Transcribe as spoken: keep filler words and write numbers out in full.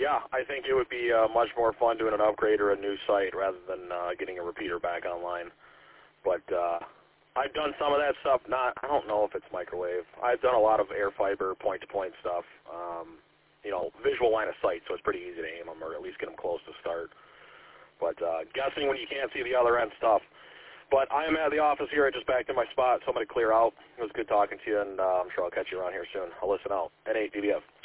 yeah, I think it would be uh, much more fun doing an upgrade or a new site rather than uh, getting a repeater back online. But uh, I've done some of that stuff. Not, I don't know if it's microwave. I've done a lot of air fiber point-to-point stuff. Um, you know, visual line of sight, so it's pretty easy to aim them or at least get them close to start. But uh, guessing when you can't see the other end stuff. But I am at the office here. I just backed in my spot, so I'm going to clear out. It was good talking to you, and uh, I'm sure I'll catch you around here soon. I'll listen out. N eight D B F.